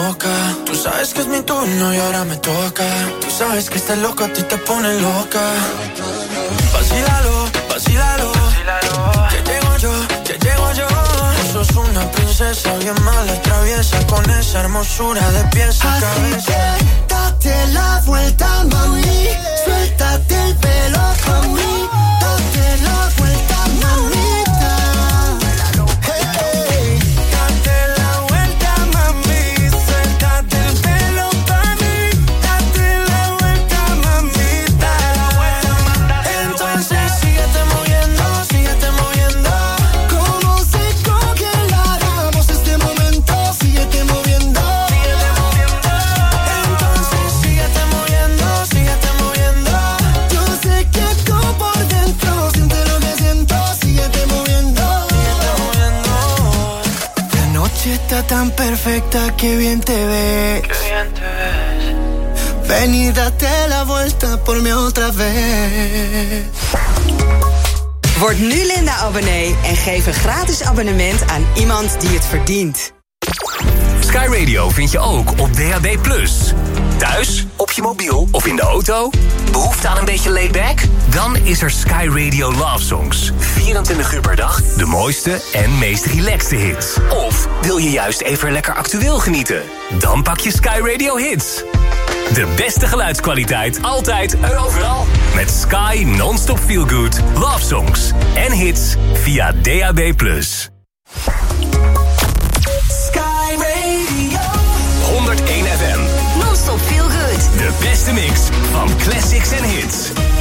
boca. Tú sabes que es mi turno y ahora me toca. Tú sabes que este loco a ti te pone loca. Vacílalo, vacílalo. Que llego yo. Tú sos una princesa bien mala, traviesa, con esa hermosura de pies a cabeza. Así que date la vuelta, mami. Suéltate el pelo, mami. Date la vuelta, mamita. Hey. Date la vuelta, mami. Suéltate el pelo, mami. Date la vuelta, mamita. Entonces síguete moviendo, síguete moviendo. Como se congelará este momento, síguete moviendo. Síguete moviendo. Entonces síguete moviendo, síguete moviendo. Yo sé que tú por dentro sientes lo que siento, síguete moviendo. Síguete moviendo. La noche está tan perfecta, que bien te ves. Qué bien te ves. Ven y date la vuelta por mí otra vez. Word nu Linda-abonnee en geef een gratis abonnement aan iemand die het verdient. Sky Radio vind je ook op DAB+. Thuis, op je mobiel of in de auto? Behoefte aan een beetje laid-back? Dan is er Sky Radio Love Songs. 24 uur per dag, de mooiste en meest relaxte hits. Of wil je juist even lekker actueel genieten? Dan pak je Sky Radio Hits. De beste geluidskwaliteit, altijd en overal. Met Sky Non-Stop Feel Good, Love Songs en hits via DAB+. Sky Radio 101 FM. Non-stop feel good. De beste mix van classics en hits.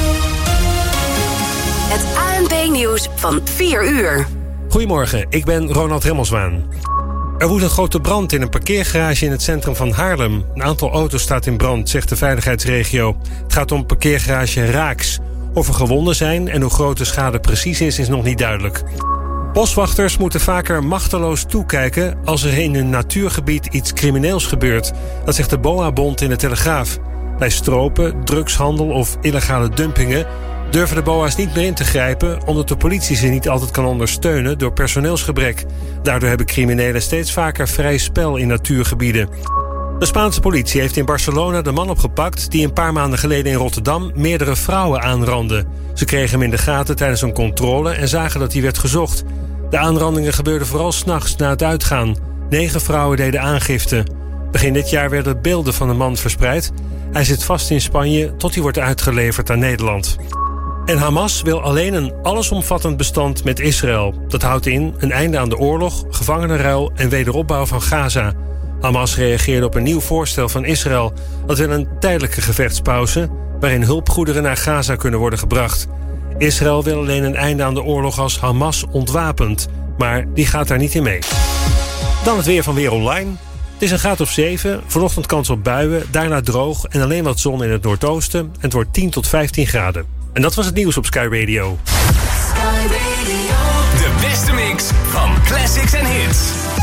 Het ANP-nieuws van 4 uur. Goedemorgen, ik ben Ronald Remmelswaan. Er woedt een grote brand in een parkeergarage in het centrum van Haarlem. Een aantal auto's staat in brand, zegt de veiligheidsregio. Het gaat om parkeergarage Raaks. Of er gewonden zijn en hoe groot de schade precies is nog niet duidelijk. Boswachters moeten vaker machteloos toekijken als er in een natuurgebied iets crimineels gebeurt. Dat zegt de BOA-bond in de Telegraaf. Bij stropen, drugshandel of illegale dumpingen durven de BOA's niet meer in te grijpen, omdat de politie ze niet altijd kan ondersteunen door personeelsgebrek. Daardoor hebben criminelen steeds vaker vrij spel in natuurgebieden. De Spaanse politie heeft in Barcelona de man opgepakt die een paar maanden geleden in Rotterdam meerdere vrouwen aanrandde. Ze kregen hem in de gaten tijdens een controle en zagen dat hij werd gezocht. De aanrandingen gebeurden vooral 's nachts na het uitgaan. 9 vrouwen deden aangifte. Begin dit jaar werden beelden van de man verspreid. Hij zit vast in Spanje tot hij wordt uitgeleverd aan Nederland. En Hamas wil alleen een allesomvattend bestand met Israël. Dat houdt in een einde aan de oorlog, gevangenenruil en wederopbouw van Gaza. Hamas reageerde op een nieuw voorstel van Israël. Dat wil een tijdelijke gevechtspauze waarin hulpgoederen naar Gaza kunnen worden gebracht. Israël wil alleen een einde aan de oorlog als Hamas ontwapent, maar die gaat daar niet in mee. Dan het weer van Weer Online. Het is een graad of 7, vanochtend kans op buien, daarna droog en alleen wat zon in het noordoosten. En het wordt 10 tot 15 graden. En dat was het nieuws op Sky Radio. Sky Radio. De beste mix van classics en hits.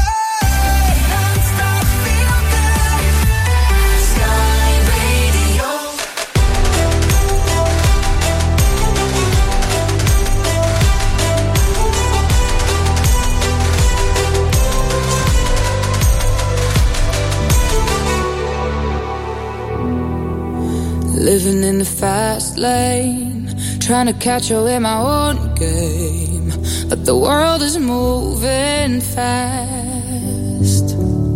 Living in the fast lane, trying to catch up in my own game, but the world is moving fast.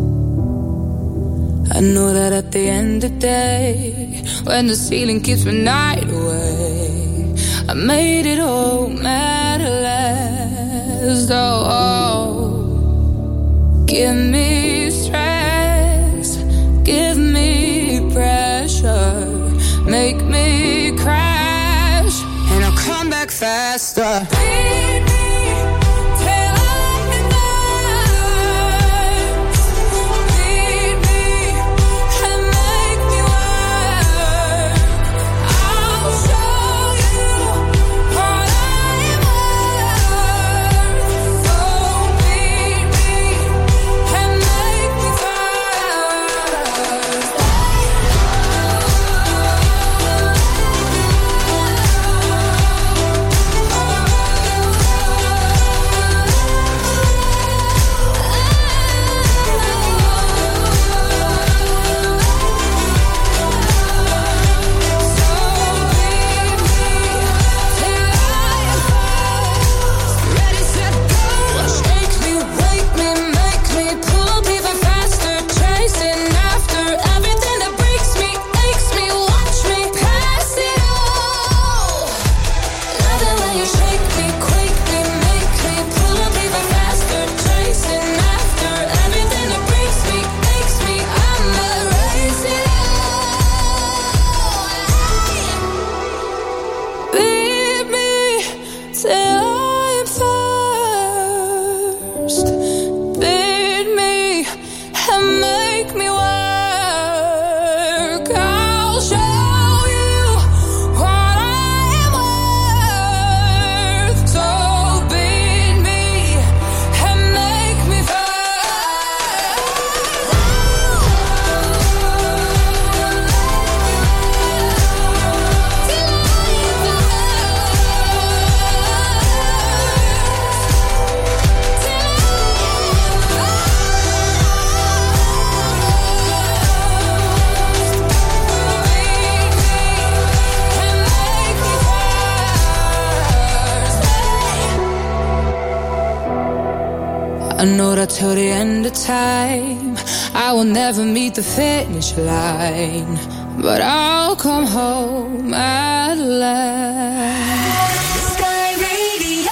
I know that at the end of the day, when the ceiling keeps my night away, I made it all matter less. Oh, give me stress, give me pressure, make me crash, and I'll come back faster. Lead me till I'm in love. Lead me and make me work. I'll show you what I'm worth. So lead me and make me first. I know that till the end of time I will never meet the finish line, but I'll come home at last. Sky Radio.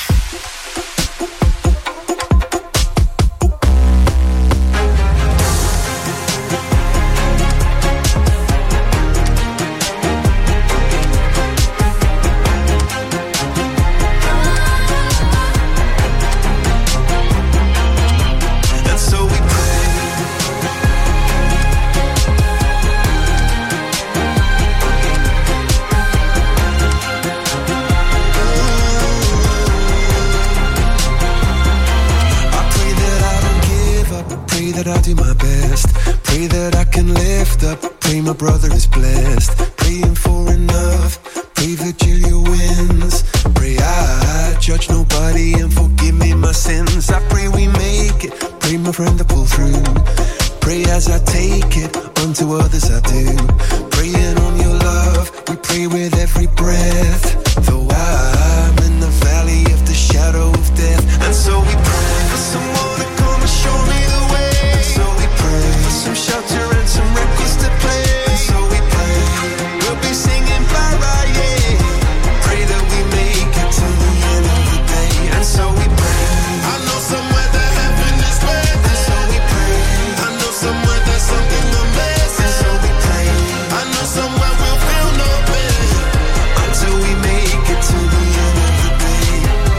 That I'll do my best. Pray that I can lift up. Pray my brother is blessed. Praying for enough. Pray Virgilia wins. Pray I judge nobody and forgive me my sins. I pray we make it. Pray my friend to pull through. Pray as I take it. Unto others I do. Praying on your love. We pray with every breath. Though I'm in the valley of the shadow of death. And so we pray for someone to come and show me the way. Some shelter and some records to play. And so we pray, we'll be singing bye-bye, yeah. Pray that we make it to the end of the day. And so we pray, I know somewhere that heaven is waiting. And so we pray, I know somewhere there's something amazing. And so we pray, I know somewhere we'll feel no pain until we make it to the end of the day.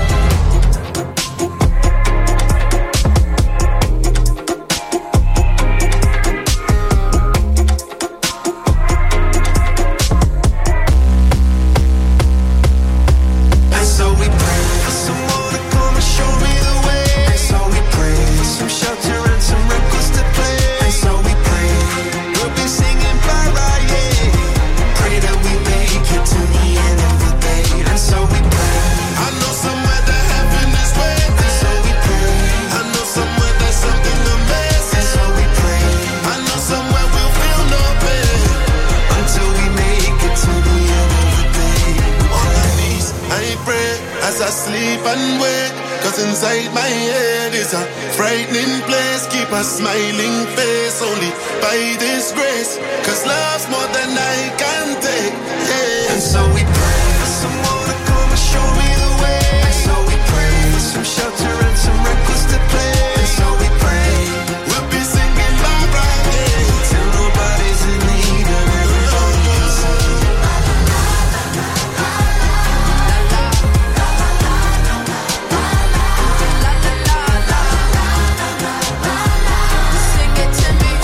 Inside my head is a frightening place. Keep a smiling face only by this grace. 'Cause love's more than I can take, yeah. And so we pray for someone to come and show me the way. And so we pray for some shelter and some records to play. And so we pray we'll be singing bye-bye, yeah, till nobody's in need and everybody can sing.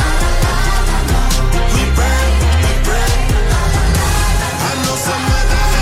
Somewhere that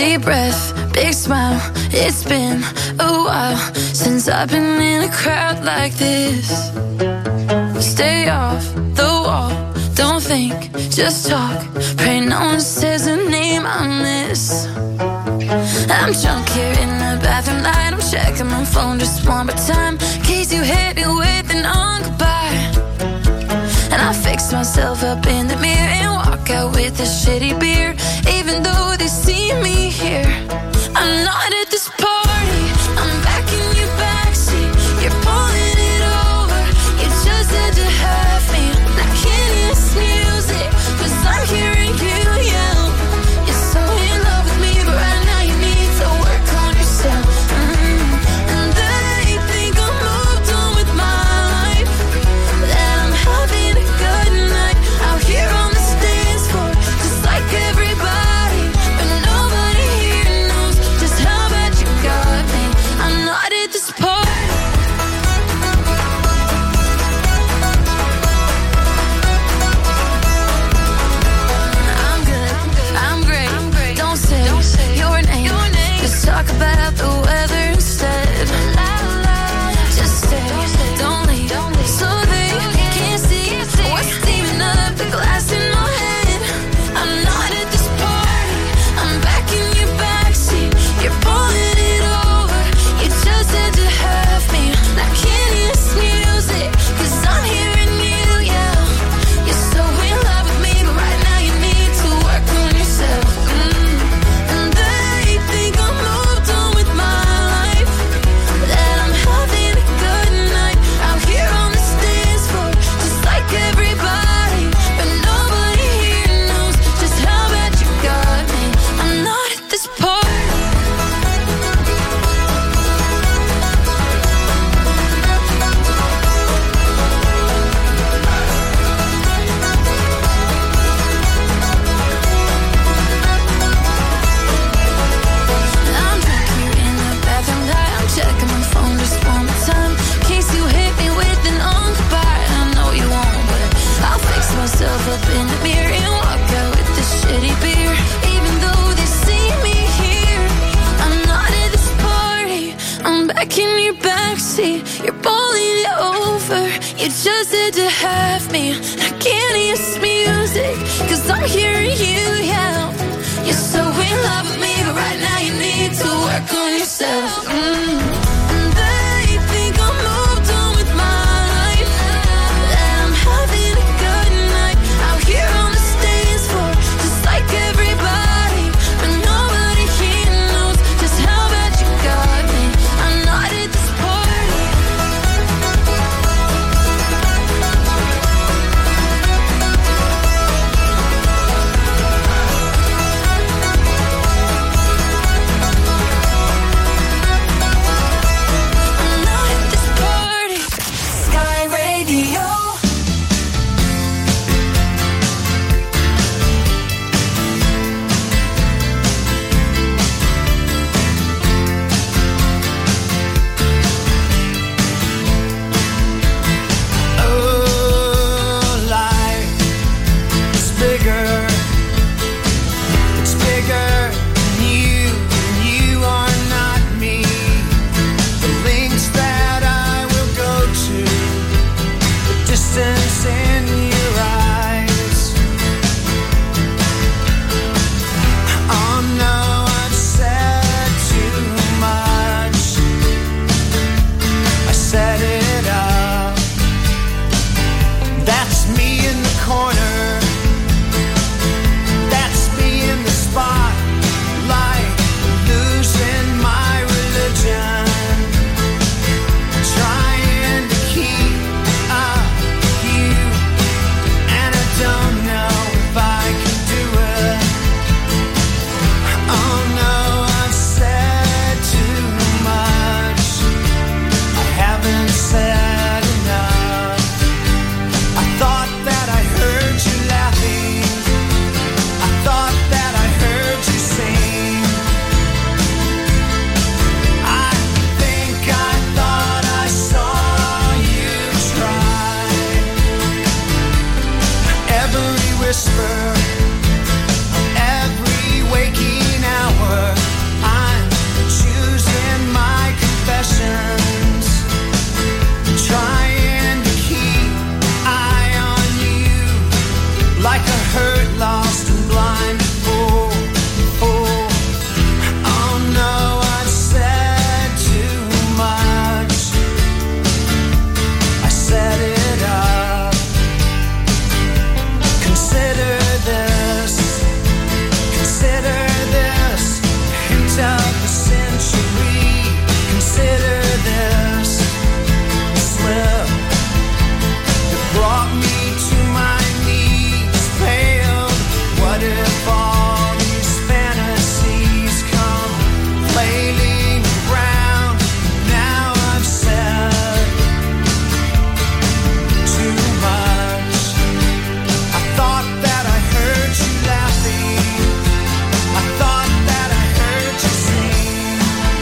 Deep breath, big smile. It's been a while since I've been in a crowd like this. Stay off the wall, don't think, just talk. Pray no one says a name I miss. I'm drunk here in the bathroom light. I'm checking my phone just one more time, in case you hit me with an goodbye. And I fix myself up in the mirror and walk out with a shitty beer. Even though they see me here, I'm not at this party. I'm back in your backseat. You're pulling it over. You just had to have me. I can't hear this music, 'cause I'm hearing you yell. You're so in love with me, but right now you need to work on yourself. And they think I'm moved on with my life, that I'm having a good night out here on the dance floor, just like everybody. But nobody here knows just how bad you got me. I'm not at this party. I'm good, I'm great. Don't say your name. Just talk about the weather instead. Just stay, don't leave, so they can't see what's steaming up the glass in my head. I'm not at this party. I'm back in your backseat. You're pulling it over. You just had to have me. I can't hear this music, 'cause I'm hearing you yell. You're so in love with me, but right now you need to work on yourself. And they think I'm moved on with my life, that I'm having a good night out here on the dance floor, just like everybody. But nobody here knows just how bad you got me. I'm not at this party. I'm drunk here in the bathroom light. I'm checking my phone just one more time, in case you hit me with an goodbye. I know you won't, but I'll fix myself up in the mirror and walk out with this shitty beer. Even though they see me here, I'm not at this party. I'm back in your backseat. You're pulling it over. You just had to have me. I can't hear this music, 'cause I'm hearing you yell. You're so in love with me, but right now you need to work on yourself. And they think I'm moved on with my life, that I'm having a good night out here on the dance floor, just like everybody. But nobody here knows just how bad you got me. I'm not at this party. hurt, lost and blind. Oh, oh, oh no, I've said too much. I set it up. Consider this, hint of the century. Consider this slip that brought me to my knees, failed. What if all these fantasies come flailing around? Now I've said too much. I thought that I heard you laughing. I thought that I heard you sing.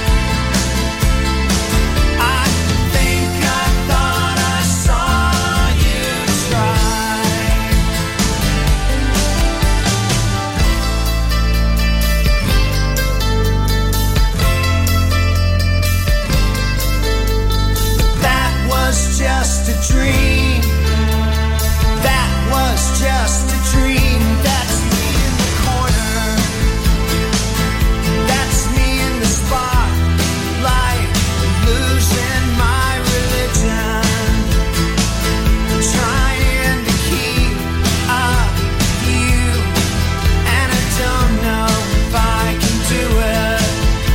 I think I thought I saw you try. That was just a dream. That was just a dream. That's me in the corner. That's me in the spotlight, losing my religion, trying to keep up with you, and I don't know if I can do it.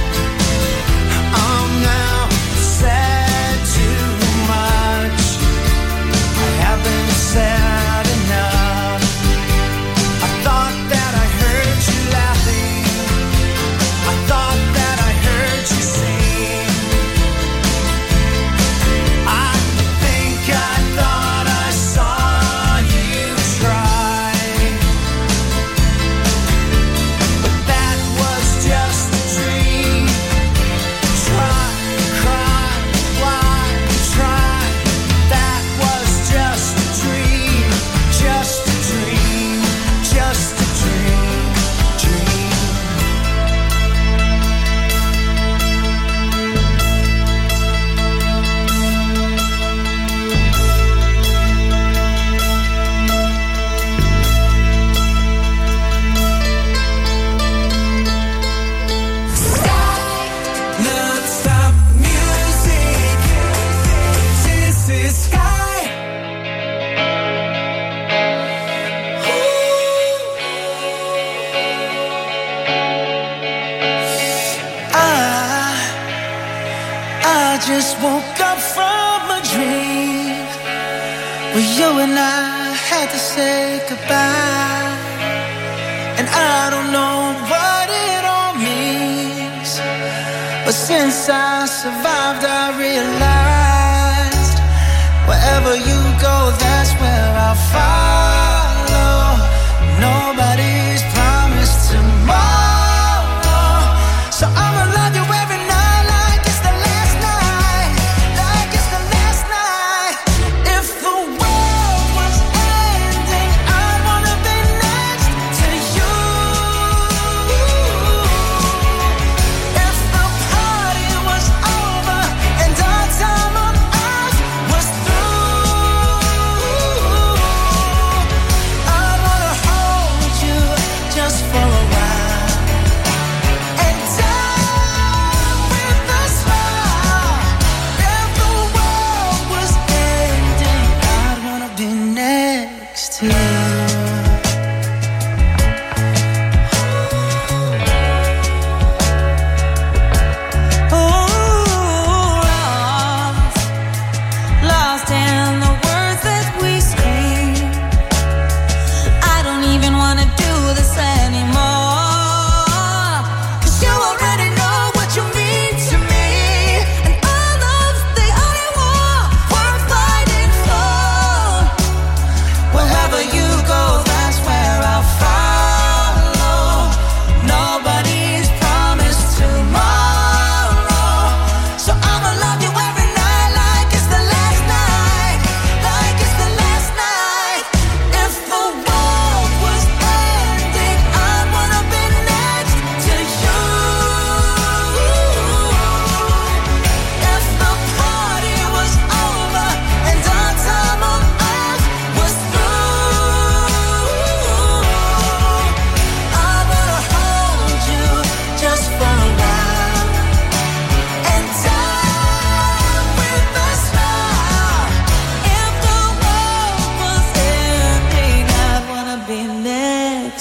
I'm now said too much. I haven't said enough. I thought that I heard you laughing. I thought that I heard you sing. I think I thought I saw you try. But that was just a dream. Try, cry, why try? That was just a dream. Just a dream. Just a dream. Dream. Non-stop music. This is Sky. I just woke up from a dream where you and I had to say goodbye, and I don't know what it all means, but since I survived I realized wherever you go, that's where I'll follow. Nobody's promised tomorrow, so I'ma love you every night like it's the last night, like it's the last night. If the world was ending, I'd wanna be next to you. If the party was over and our time on earth was through,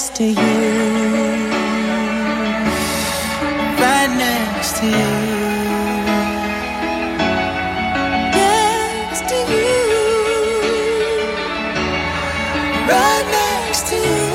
next to you. Right next to you. Next to you. Right next to you.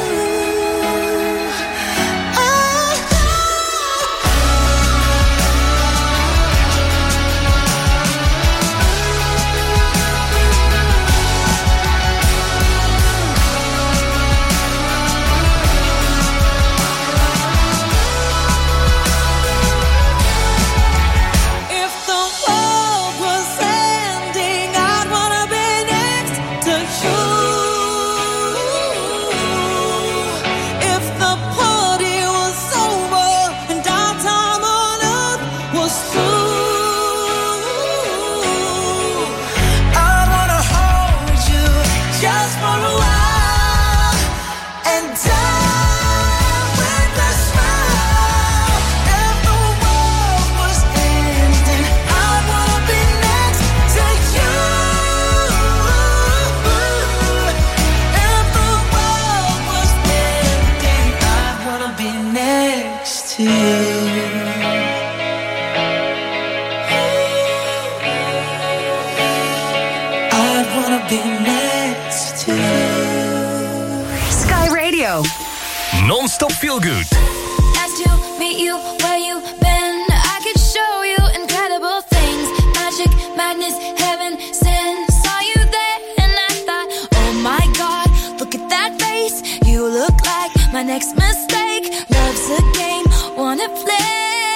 Non-stop feel good. Nice to meet you where you been. I could show you incredible things. Magic, madness, heaven, sin. Saw you there and I thought, oh my God, look at that face. You look like my next mistake. Love's a game, wanna play.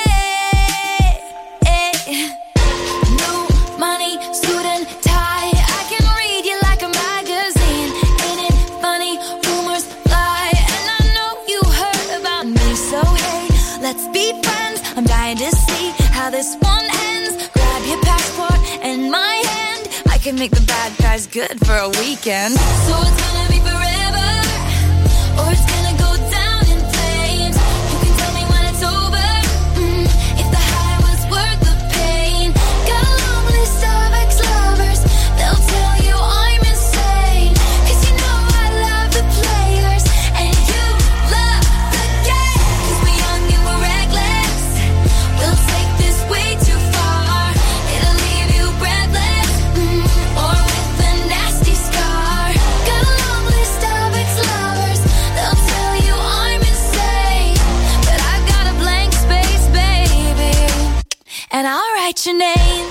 New money, suit and tie. I can read you like a magazine. Ain't it funny? Rumors fly. And I know you heard about me. So hey, let's be friends. I'm dying to see how this one ends. Grab your passport and my hand. I can make the bad guys good for a weekend. So it's gonna be forever, or it's gonna go down in flames. You can tell me when it's over, if the high was worth the pain. Got a long list of ex-lovers. They'll tell you I'm insane. 'Cause you know I love the players and you love the game. 'Cause we're young and we're reckless. We'll take this way too far. It'll leave you breathless, or with a nasty scar. Got a long list of ex-lovers. They'll tell you I'm insane, but I've got a blank space, baby, and I'll write your name.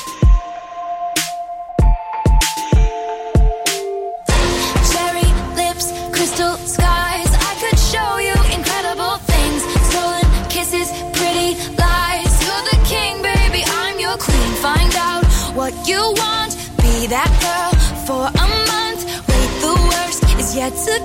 Cherry lips, crystal skies. I could show you incredible things. Stolen kisses, pretty lies. You're the king, baby, I'm your queen. Find out what you want. Be that girl for a month. Wait, the worst is yet to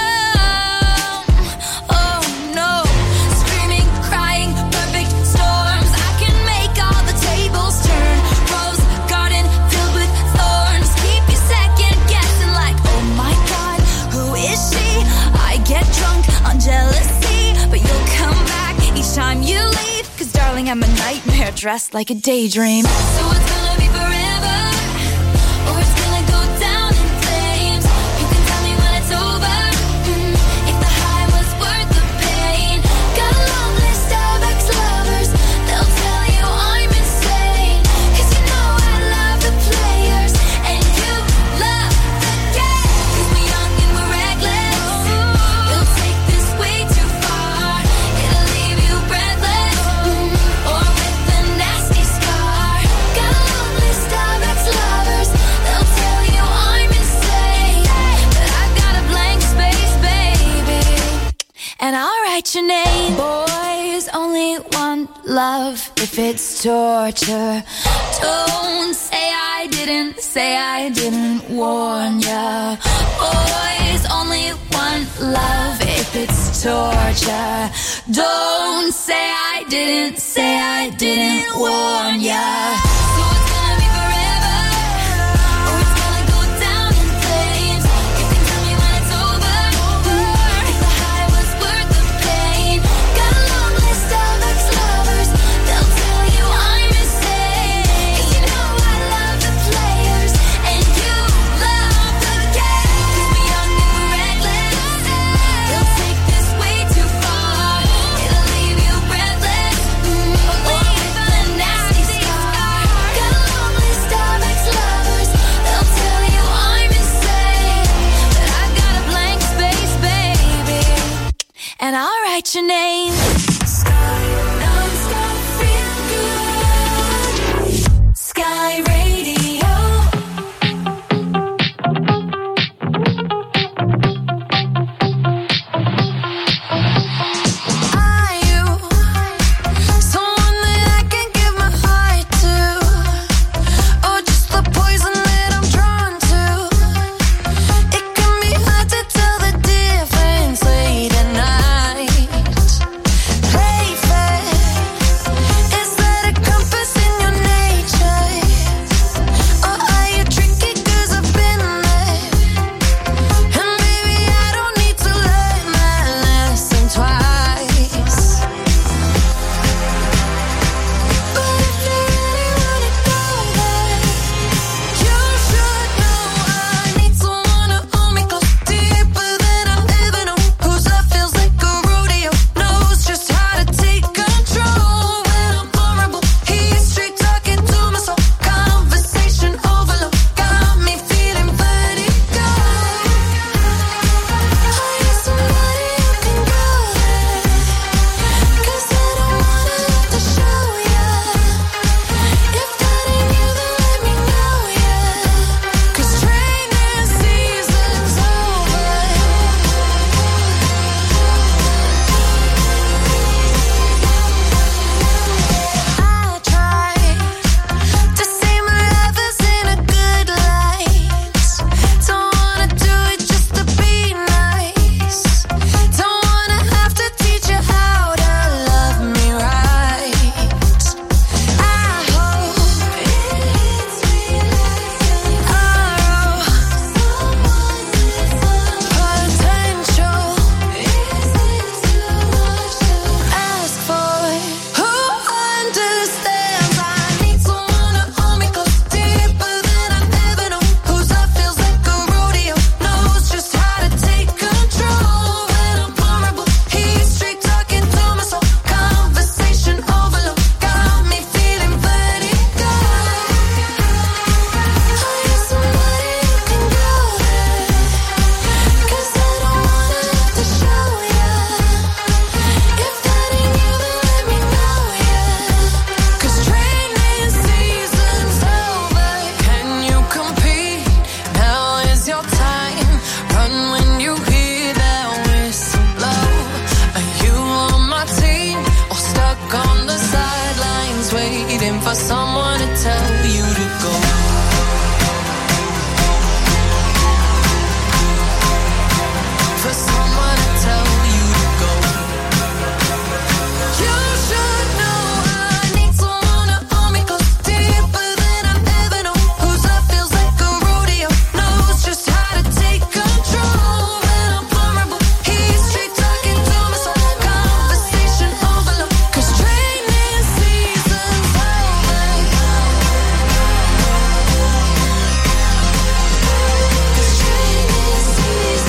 come. Oh no, screaming, crying, perfect storms. I can make all the tables turn. Rose garden filled with thorns. Keep you second guessing like, oh my God, who is she? I get drunk on jealousy, but you'll come back each time you leave. 'Cause darling, I'm a nightmare dressed like a daydream. So it's gonna be forever, or it's gonna go down in flames. You can tell me when it's over, if the high was worth the pain. Got a long list of ex-lovers. They'll tell you I'm insane. 'Cause you know I love the players and you love the game. 'Cause we're young and we're reckless. We'll take this way too far. It'll leave you breathless, or with a nasty scar. Got a long list of ex-lovers. They'll tell you I'm insane, but I've got a blank space, baby, and I'll write your name. Boys only want love if it's torture. Don't say I didn't warn ya. Boys only want love if it's torture. Don't say I didn't warn ya. So it's gonna be forever, or it's gonna go down in flames. You can tell me when it's over, if the high was worth the pain. Got a long list of ex-lovers. They'll tell you I'm insane. 'Cause you know I love the players and you love the game. 'Cause we're young and we're reckless. They'll take this and I'll write your name. Sky Radio. Are you someone that I can give my heart to, or just the poison that I'm drawn to? It can be hard to tell the difference late at night. Play fair. Is that a compass in your nature? Or are you tricky 'cause I've been there? And baby, I don't need to learn that lesson twice. But if you really wanna go there, you should know I need someone to hold me close, deeper than I've ever known. Whose love feels like a rodeo, knows just how to take control when I'm vulnerable. He's straight talking to my soul, conversation overload, got me feeling vertigo. Are you somebody who can go there? 'Cause I don't wanna have to show ya. If that ain't you, then let me know, yeah. 'Cause training season's over. I try to say my love is in a good light. Don't wanna do it just to be nice. Don't wanna have to teach you how to love me right. I hope it hits me like an arrow. Potential. Is it too much to ask for? Who understands? I need someone to hold me close, deeper than I've ever known. Whose love feels like a rodeo, knows just how to take control when I'm vulnerable. He's straight talking to my soul, conversation overload, got me feeling vertigo. Are you somebody who can go there? 'Cause I don't wanna have to show ya. If that ain't you, then let me know, yeah. 'Cause training season's over. Can you compete? Now is your time. Run when you hear that whistle blow. Are you on my team or stuck on the sidelines waiting for someone to tell you to go? For someone to tell you to go. You should know I need someone to hold me close, deeper than I've ever known. Whose love feels like a rodeo, knows just how to take control when I'm vulnerable. He's straight talking to my soul, conversation overload. 'Cause training season's over. 'Cause training season's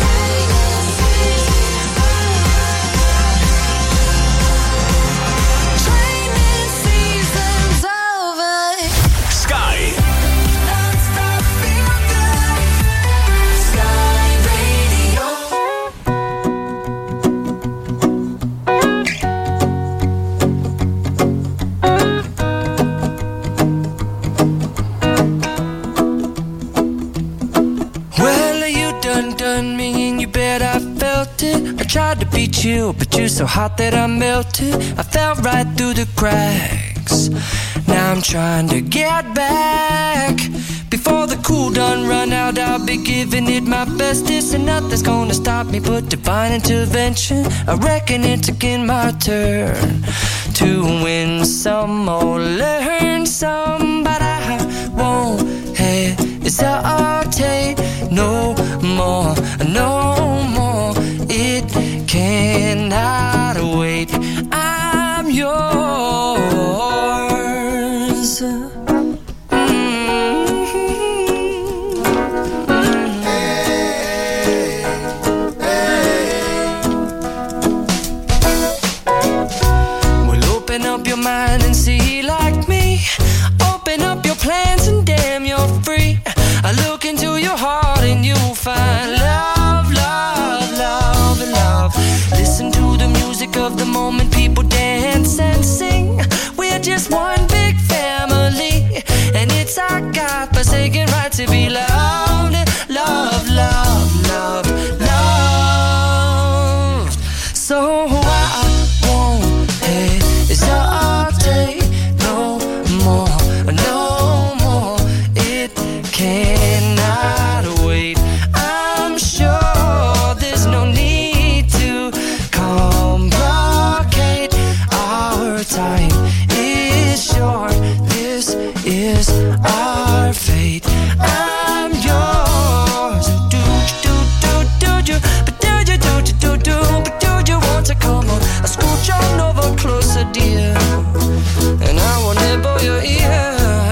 Training season's over. Sky. Non-stop feel good. Sky Radio. Well, you done me and you bet I felt it. I tried to beat you, but you're so hot that I melted. I fell right through the cracks. Now I'm trying to get back. Before the cool done run out, I'll be giving it my bestest. And nothing's gonna stop me but divine intervention. I reckon it's again my turn to win some or learn some. But I won't hesitate no more, no more. It cannot wait. I'm yours. Well, open up your mind and see like me. Open up your plans and damn, you're free. I look into your heart and you'll find love, love, love, love. Listen So I won't hesitate no more, no more. It cannot wait. I'm sure there's no need to complicate. Our time is short. This is our fate. I'm yours. Do you? But do you want to come on? I scooch on over closer, dear, and I will nibble your ear.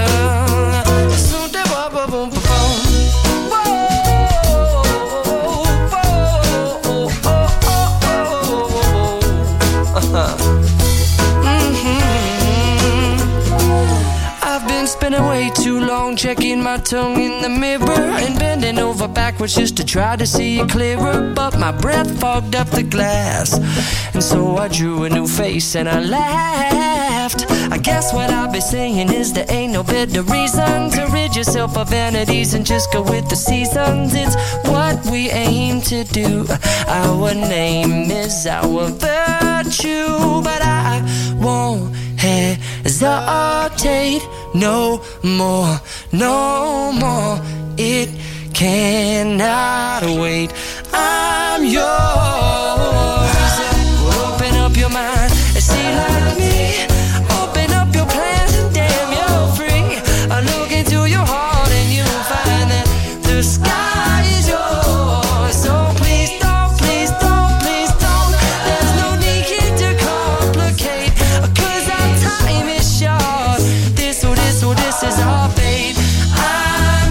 Spending way too long checking my tongue in the mirror and bending over backwards just to try to see it clearer, but my breath fogged up the glass, and so I drew a new face and I laughed. I guess what I'll be saying is there ain't no better reason to rid yourself of vanities and just go with the seasons. It's what we aim to do. Our name is our virtue, but I won't hesitate no more, no more. It cannot wait. I'm yours. Open up your mind and see like me. Open up your plans and damn, you're free. I look into your heart and you'll find that the sky is yours. So please don't, please don't, please don't. There's no need to complicate, 'cause our time is short. This is our fate. I'm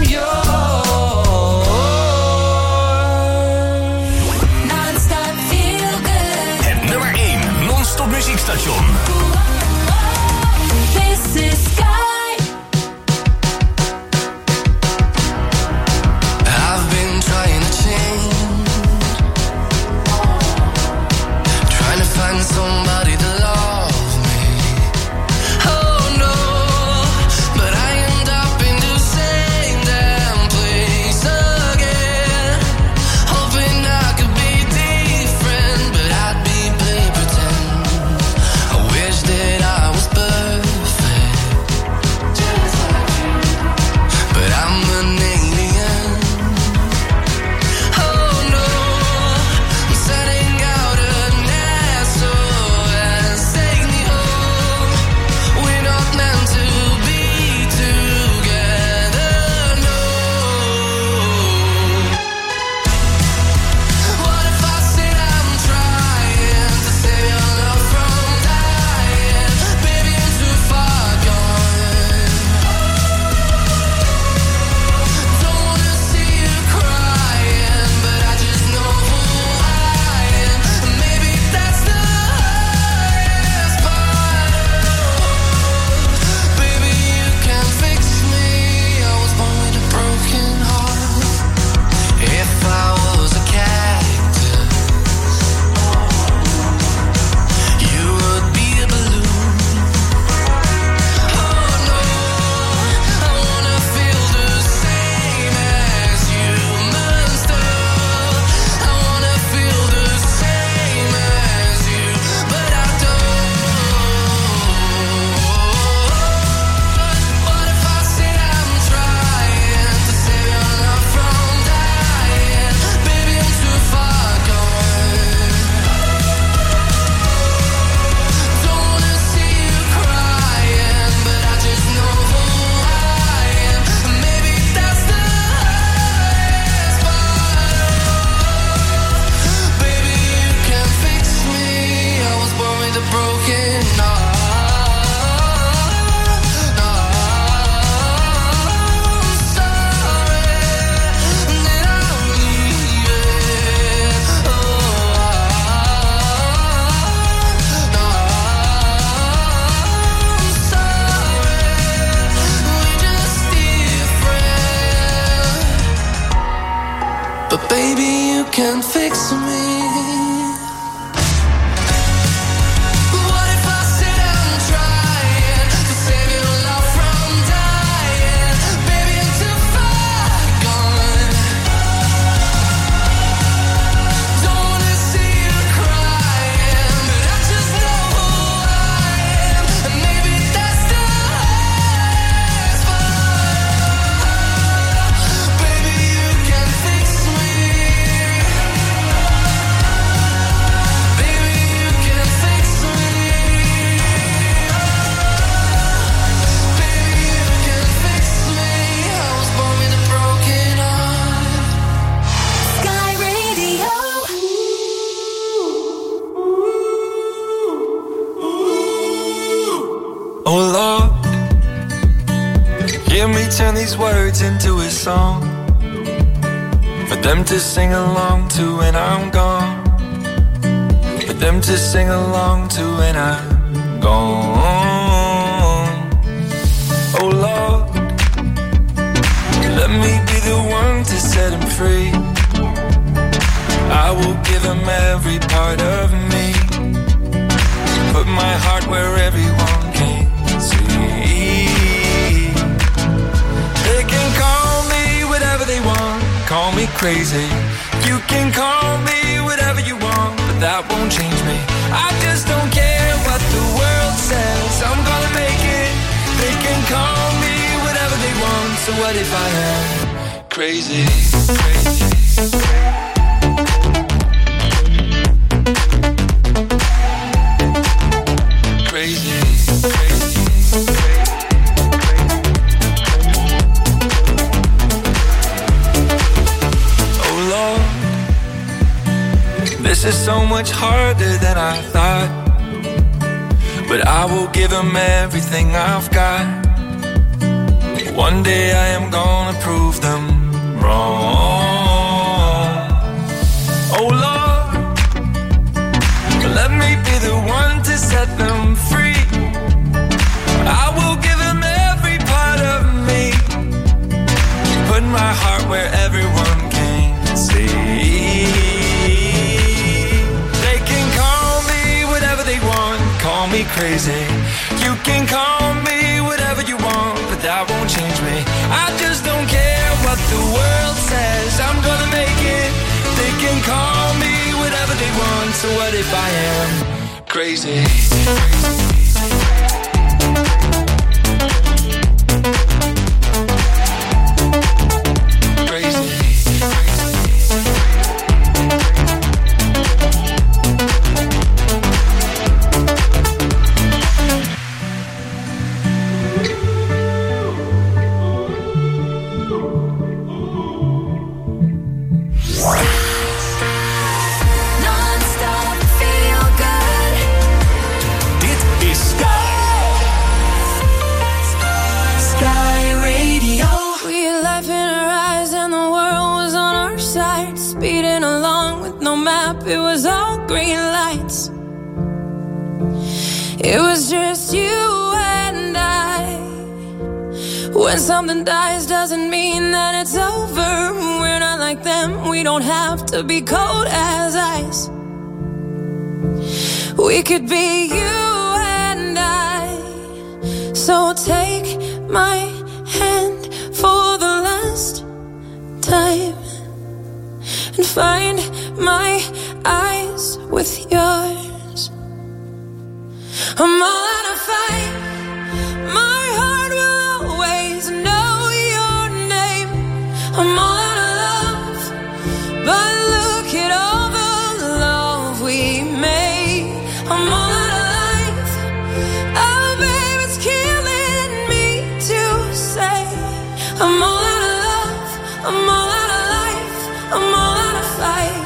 yours. Non-stop feel good. Het nummer 1 non-stop muziekstation. This is Sky. I've been trying to change, trying to find somebody to love me. Oh no, but I end up in the same damn place again. Hoping I could be different, but I'd be play pretend. I wish that I was perfect. me turn these words into a song for them to sing along to when I'm gone. For them to sing along to when I'm gone. Oh Lord, let me be the one to set him free. I will give him every part of me. Put my heart where everyone can see. They can call me whatever they want. Call me crazy. You can call me whatever you want, but that won't change me. I just don't care what the world says. I'm gonna make it. They can call me whatever they want. So what if I am crazy? Crazy. Crazy, crazy, oh Lord, this is so much harder than I thought, but I will give him everything I've got. One day I am gonna prove them wrong. Oh Lord, let me be the one to set them free. I will give him every part of me. Put my heart where everyone can see. They can call me whatever they want. Call me crazy. You can call me whatever you want, but that won't change me. I just don't care what the world says. I'm gonna make it. They can call me whatever they want. So what if I am crazy? It was all green lights. It was just you and I. When something dies doesn't mean that it's over. We're not like them. We don't have to be cold as ice. We could be you and I. So take my hand for the last time and find my eyes with yours. I'm all out of fight. My heart will always know your name. I'm all out of love, but look at all the love we made. I'm all out of life. Oh, babe, it's killing me to say. I'm all out of love. I'm all out of life. I'm all out of fight.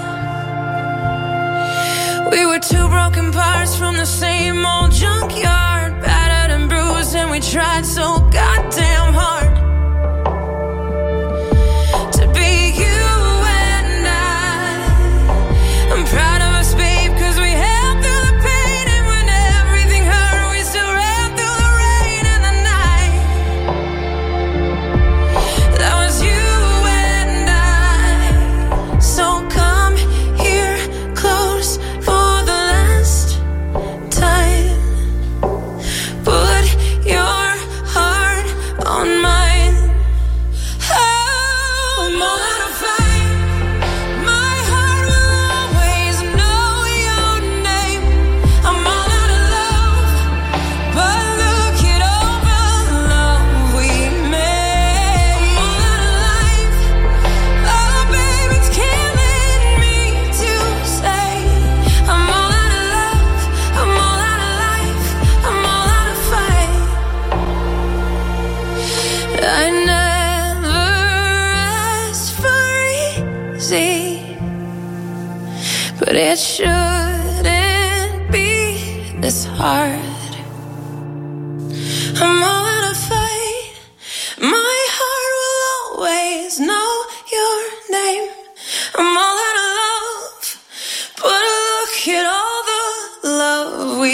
We were two broken parts from the same old junkyard, battered and bruised, and we tried so goddamn hard to be you and I. I'm proud of us, babe, 'cause we held through the pain, and when everything hurt, we still ran through the rain and the night. That was you and I. So come here close for the last time. Put your heart on mine. Oh, I'm all out of fight. My heart will always know your name. I'm all out of love, but look at all the love we made. I'm all out of life. Oh, babe, it's killing me to say. I'm all out of love. I'm all out of life. I'm all out of fight. I never asked for easy, but it shouldn't be this hard. I'm all out of fight. I'm all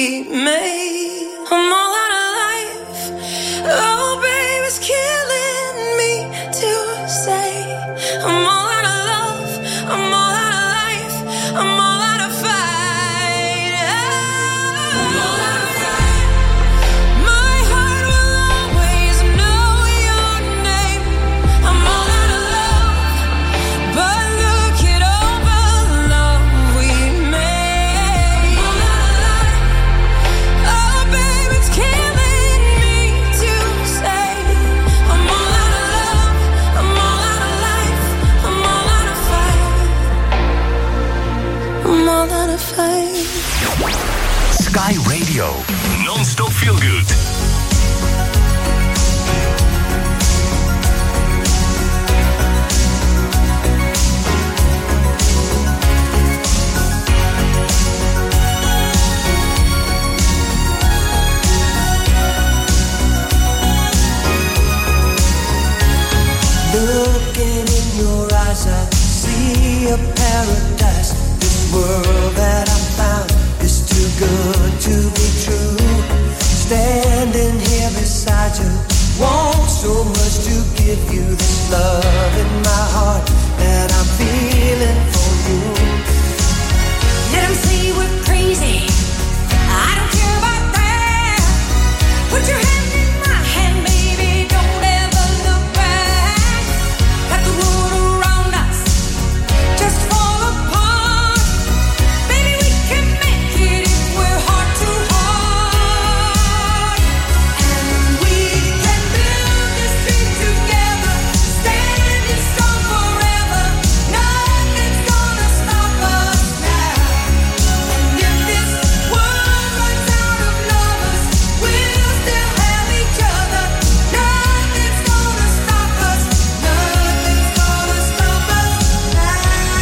we made. I'm all out of life. Oh, baby, it's killing me to say. I'm all out of love. I'm all out of life. I'm all out of fight. I'm all out of fight. My heart will always know your name. I'm all out of love, but look it over the love we made. I'm all out of life. Oh, baby, it's killing me to say. I'm all out of love. I'm all out of life. I'm all out of fight. I'm all out of fight. Sky Radio. Non-stop feel good. Looking in your eyes, I see a paradise. This world that I found is too good to be true. Standing here beside you, want so much to give you this love in my heart that I'm feeling for you. Let them say we're crazy, I don't care about that. Put your hand in my hand, baby, don't ever look back. Let the world around us just fall apart. Baby, we can make it if we're heart to heart. And we can build this dream together, standing strong forever. Nothing's gonna stop us now. And if this world runs out of lovers, we'll still have each other. Nothing's gonna stop us. Nothing's gonna stop us now.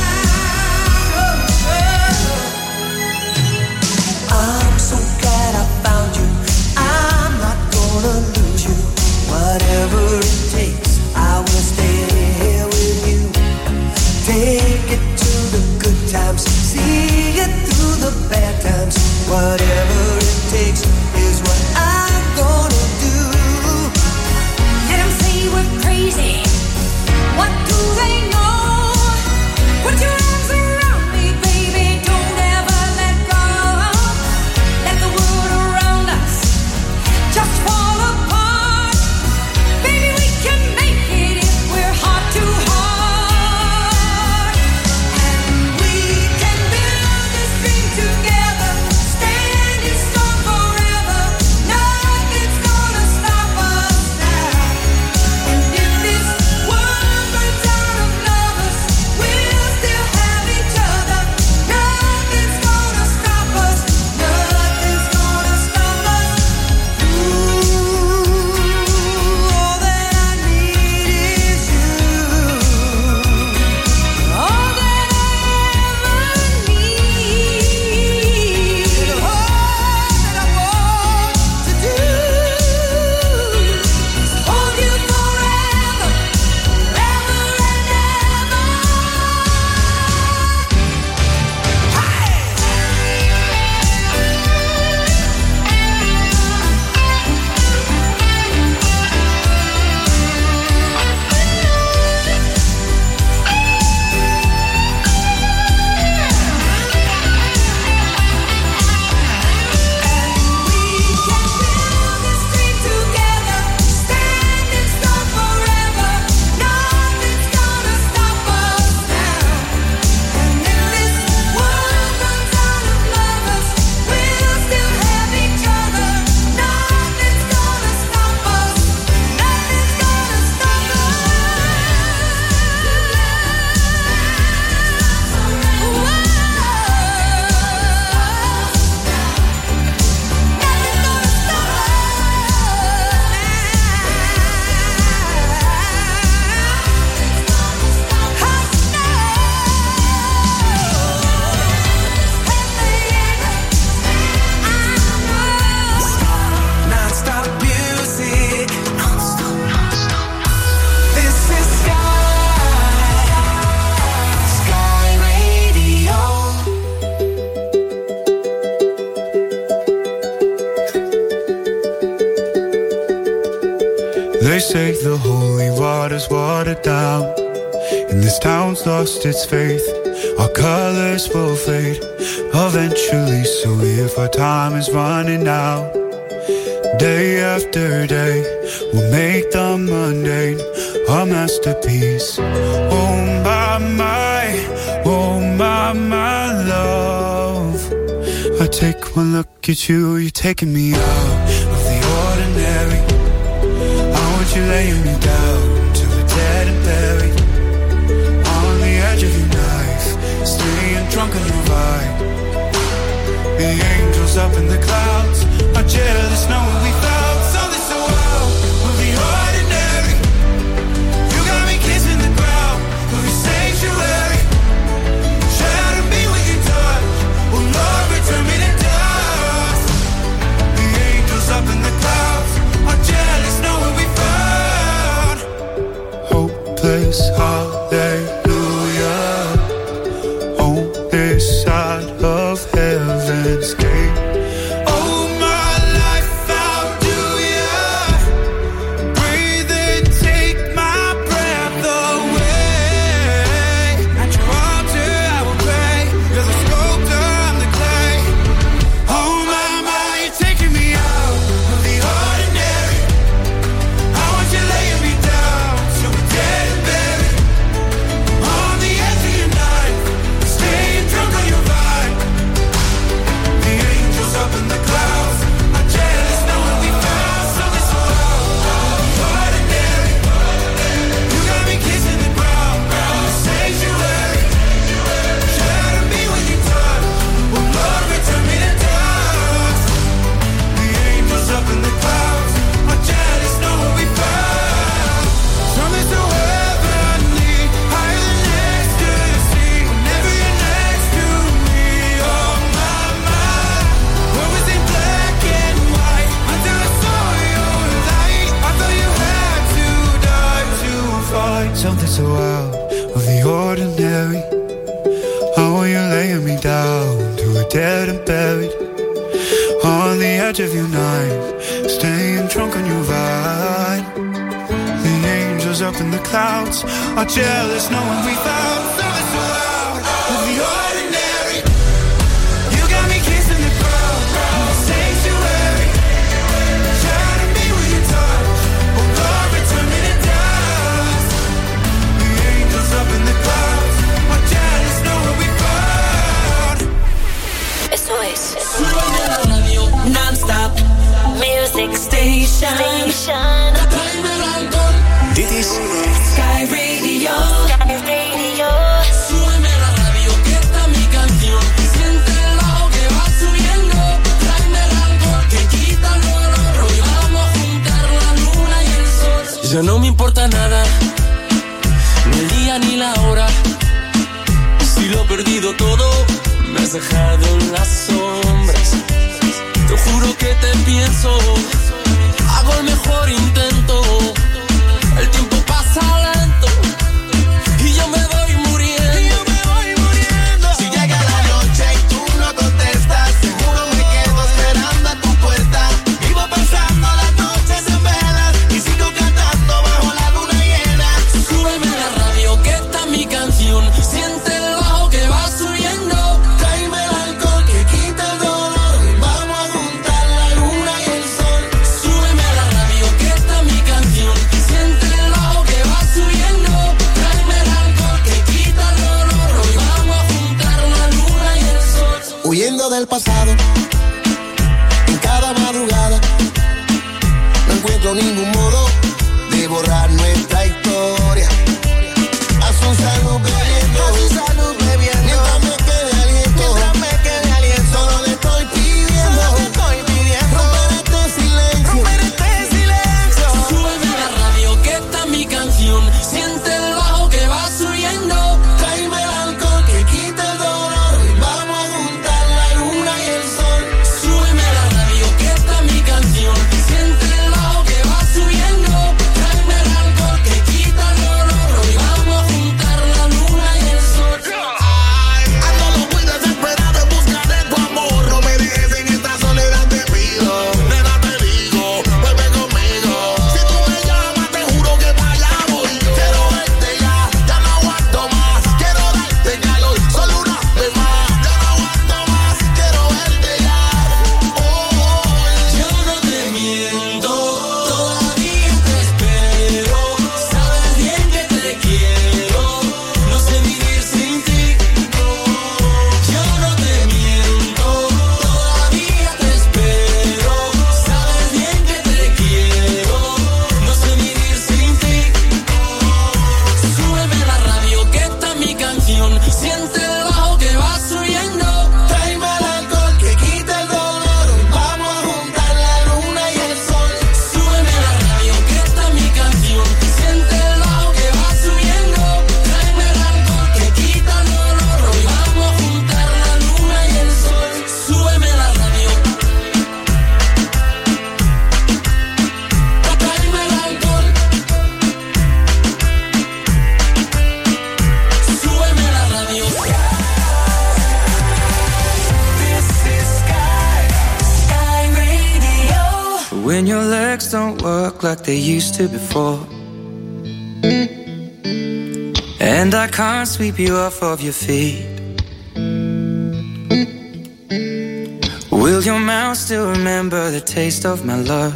I'm so glad I found you. I'm not gonna lose you. Whatever it takes, I will stay here with you. Take it to the good times, see it through the bad times. Whatever it takes is what I'm gonna do. Let them say we're crazy. What do they know? Put your arms around me, baby, don't ever let go. Let the world around us just fall apart. Baby, we can make it if we're heart to heart. And we can build this dream together, standing They say the holy water's watered down, and this town's lost its faith. Our colors will fade eventually, so if our time is running out, day after day, we'll make the mundane a masterpiece. Oh my love, I take one look at you, you're taking me out of the ordinary. I want you laying me down till we're dead and buried, on the edge of your knife, staying drunk on your vibe. The angels up in the clouds are jealous knowing we found something so wild of the ordinary. You got me kissing the ground of your sanctuary. Shadow me with your touch, oh Lord, return me to dust. The angels up in the clouds are jealous knowing we found hopeless hallelujah on this side of heaven's gate. Something so out of the ordinary. How are you laying me down to a dead and buried, on the edge of your knife, staying drunk on your vine. The angels up in the clouds are jealous knowing we found something so out of the ordinary. You got me kissing the ground, sanctuary. Shadow me with your touch, oh Lord, return me to dust. The angels up in the clouds are jealous knowing we found. Eso es Non-stop Music Station. Dit is Sky Radio. Súbeme la radio que está mi canción. Siente el bajo que va subiendo. Tráeme el alcohol que quita el dolor. Hoy vamos a juntar la luna y el sol. Ya no me importa nada, ni el día ni la hora. Si lo he perdido todo, me has dejado en las sombras. Te juro que te pienso, hago el mejor intento. El tiempo pasa lento y yo me voy muriendo. Si llega la noche y tú no contestas, seguro me quedo esperando a tu puerta. Vivo pasando las noches en velas y sigo cantando bajo la luna llena. Súbeme la radio que está mi canción. Siente el bajo que va subiendo. Tráeme el alcohol que quita el dolor. Vamos a juntar la luna y el sol. Súbeme la radio que está mi canción. Siente el bajo que va subiendo. Tráeme el alcohol que quita el dolor. Hoy vamos a juntar la luna y el sol. Huyendo del pasado, en cada madrugada, no encuentro ningún modo de borrar nuestra historia. Haz un salud bebiendo, mientras me quede aliento, solo le estoy pidiendo, romper este silencio. Súbeme la radio que está mi canción. Siente el bajo que va subiendo. Tráeme el alcohol que quita el dolor y vamos a juntar la luna y el sol. Súbeme la radio que está mi canción. Siente el bajo que va subiendo. Tráeme el alcohol que quita el dolor. Hoy vamos a juntar la when your legs don't work like they used to before. And I can't sweep you off of your feet. Will your mouth still remember the taste of my love?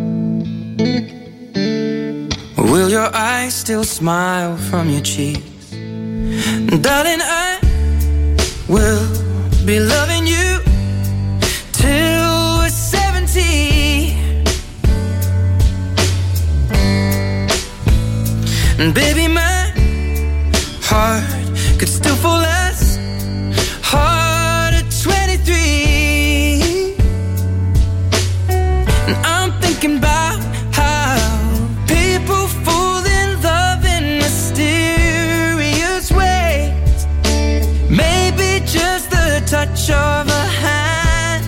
Will your eyes still smile from your cheeks? Darling, I will be loving you till we're 70. And baby, my heart could still fall as hard at 23. And I'm thinking about how people fall in love in mysterious ways. Maybe just the touch of a hand.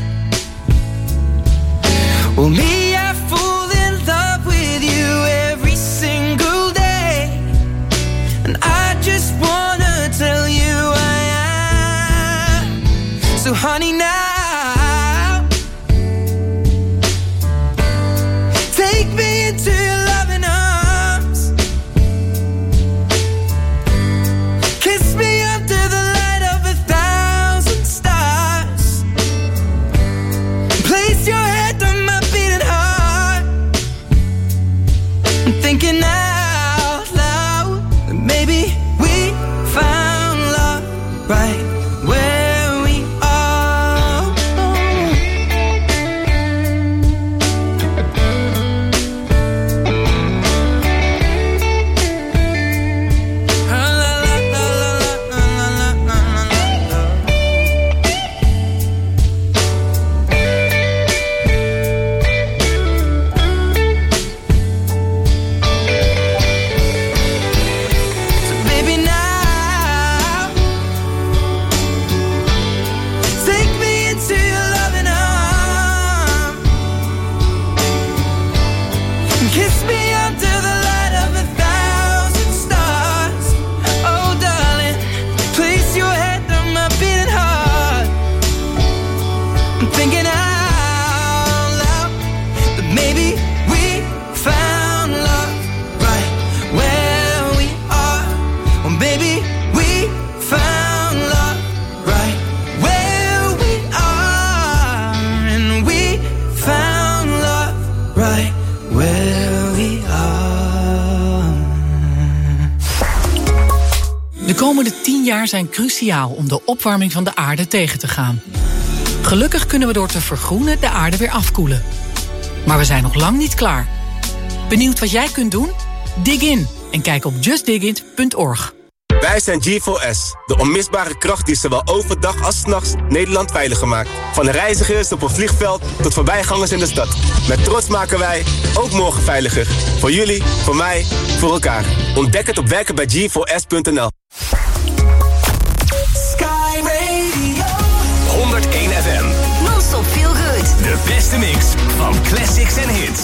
Well, me, I fall in love with you every single day. And I just wanna tell you I am. So honey, now take me into your loving arms. Kiss me under the light of 1,000 stars. Place your head on my beating heart. I'm thinking out loud that maybe we found love right where we are. So baby, now take me into your loving arms. Kiss me under the light of 1,000 stars. Oh, darling, place your head on my beating heart. I'm thinking out loud that maybe we found love right where we are. Well, maybe we found love right where we are. And we found love right where we are. De komende 10 jaar zijn cruciaal om de opwarming van de aarde tegen te gaan. Gelukkig kunnen we door te vergroenen de aarde weer afkoelen. Maar we zijn nog lang niet klaar. Benieuwd wat jij kunt doen? Dig in en kijk op justdigit.org. Wij zijn G4S, de onmisbare kracht die zowel overdag als 's nachts Nederland veiliger maakt. Van reizigers op een vliegveld tot voorbijgangers in de stad. Met trots maken wij ook morgen veiliger. Voor jullie, voor mij, voor elkaar. Ontdek het op werkenbij G4S.nl. Sky Radio. 101 FM. Non-stop feel good. De beste mix van classics en hits.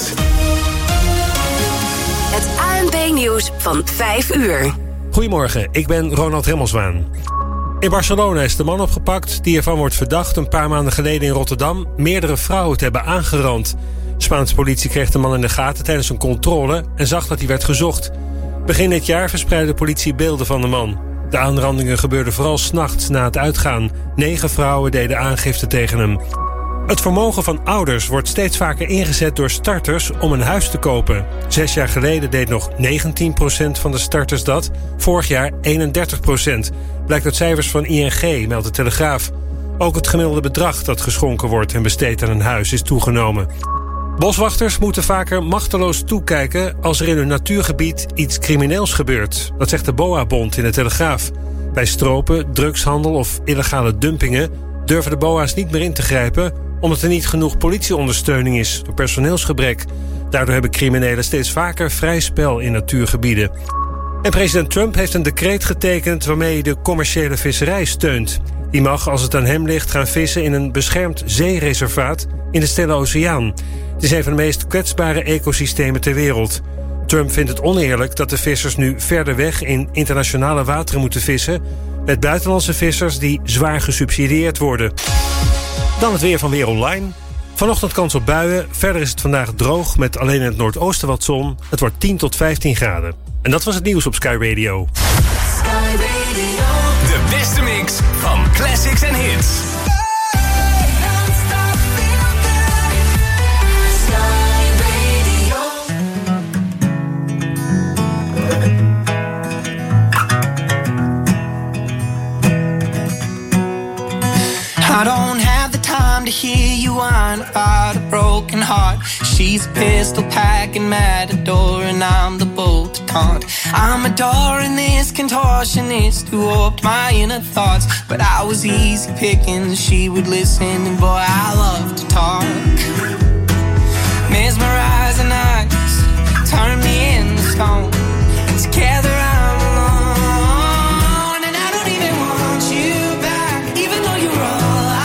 Het ANP-nieuws van 5 uur. Goedemorgen, ik ben Ronald Remmelswaan. In Barcelona is de man opgepakt die ervan wordt verdacht een paar maanden geleden in Rotterdam meerdere vrouwen te hebben aangerand. Spaanse politie kreeg de man in de gaten tijdens een controle en zag dat hij werd gezocht. Begin dit jaar verspreidde de politie beelden van de man. De aanrandingen gebeurden vooral 's nachts na het uitgaan. 9 vrouwen deden aangifte tegen hem. Het vermogen van ouders wordt steeds vaker ingezet door starters om een huis te kopen. 6 jaar geleden deed nog 19% van de starters dat. Vorig jaar 31%. Blijkt uit cijfers van ING, meldt de Telegraaf. Ook het gemiddelde bedrag dat geschonken wordt en besteed aan een huis is toegenomen. Boswachters moeten vaker machteloos toekijken als er in hun natuurgebied iets crimineels gebeurt. Dat zegt de BOA-bond in de Telegraaf. Bij stropen, drugshandel of illegale dumpingen durven de BOA's niet meer in te grijpen, omdat er niet genoeg politieondersteuning is door personeelsgebrek. Daardoor hebben criminelen steeds vaker vrij spel in natuurgebieden. En president Trump heeft een decreet getekend waarmee hij de commerciële visserij steunt. Die mag, als het aan hem ligt, gaan vissen in een beschermd zeereservaat in de Stille Oceaan. Het is een van de meest kwetsbare ecosystemen ter wereld. Trump vindt het oneerlijk dat de vissers nu verder weg in internationale wateren moeten vissen, met buitenlandse vissers die zwaar gesubsidieerd worden. Dan het weer van Weer Online. Vanochtend kans op buien. Verder is het vandaag droog met alleen in het noordoosten wat zon. Het wordt 10 tot 15 graden. En dat was het nieuws op Sky Radio. De beste mix van classics en hits. I don't have the time to hear you whine about a broken heart. She's a pistol packing matador and I'm the bull to taunt. I'm adoring this contortionist who warped my inner thoughts. But I was easy picking, she would listen and boy I love to talk. Mesmerizing eyes turn me into stone. Together